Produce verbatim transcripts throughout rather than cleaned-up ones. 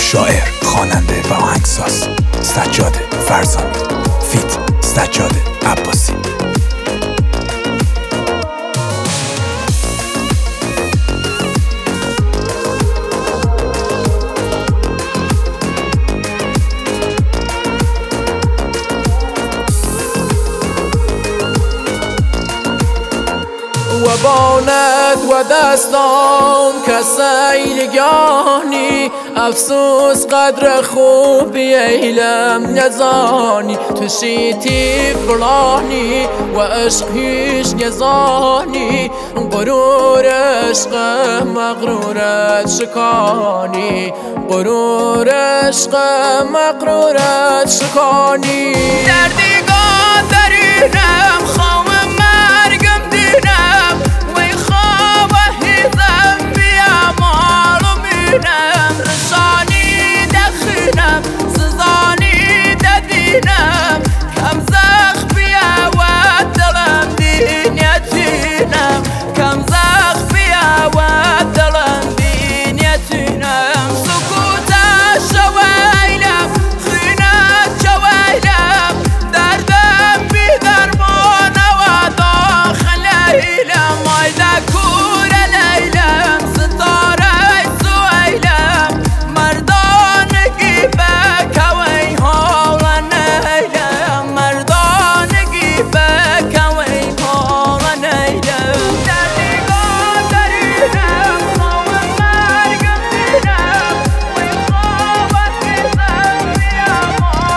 شاعر، خواننده و آهنگساز سجاد فرزانه. فیت سجاد عباسی. و باند و دستام کسیلگانی افسوس قدر خوبی ایلم نزانی تو شیتی فرانی و عشق هیچ نزانی غرور عشق مغرورت شکانی غرور عشق مغرورت شکانی دردی گادرینم خوام مرگم دینم وی خواب هیزم بیام آلومینم رسانی دخینم سزانی ددینم کم زخ بیا و دلم دینیتینم کم زخ بیا و دلم دینیتینم سکوت شویلم خینت شویلم دردم بی درمان و داخل ایلم آیده کور لیلم ستاره سویلم مردانگی بکوی حالا نیلم مردانگی بکوی حالا نیلم دردی گادرینم خواب مرگم دینم وی خواب هیزم بیام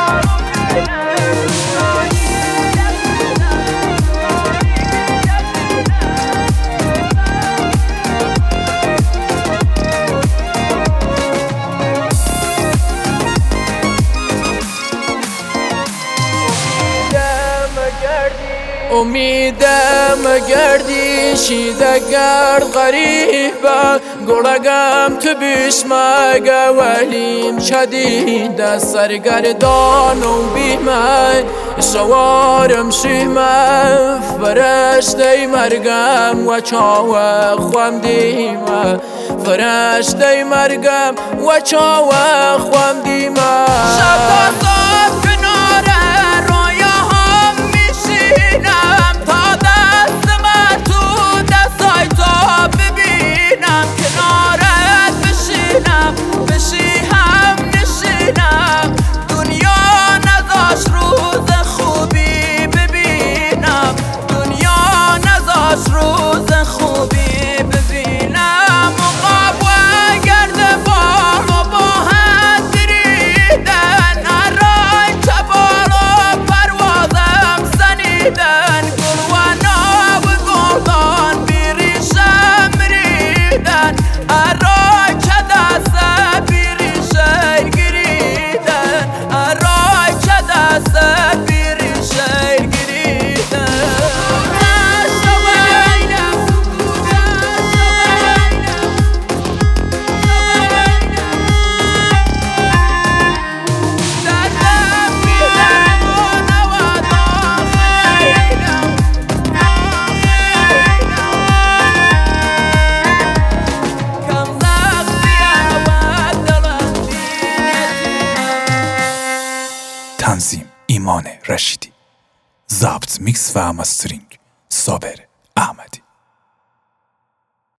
امیدم گردی شیده گرد غریبه گرگم تو بیشمگه ولیم شدیده سرگردان و بیمه شوارم شیمه فرشته مرگم و چاوه خوام دیمه فرشته مرگم و چاوه خوام دیمه شب تا صبح کناره رویاهم میشینم تا دست من تو دستای تو ببینم کنارت بشینم بشی هم نشینم دنیا نذاش روز خوبی ببینم دنیا نذاش روز خوبی ببینم مقاب و گرد بار و با هم دریدن هرای چبال و پروازم سنیدن گل و ناب گلدان بیریشم ریدن هرای چه دسته بیریشه گریدن هرای چه دسته بیریشه گریدن تنظیم ایمان رشیدی. ضبط، میکس و مسترینگ صابر احمدی.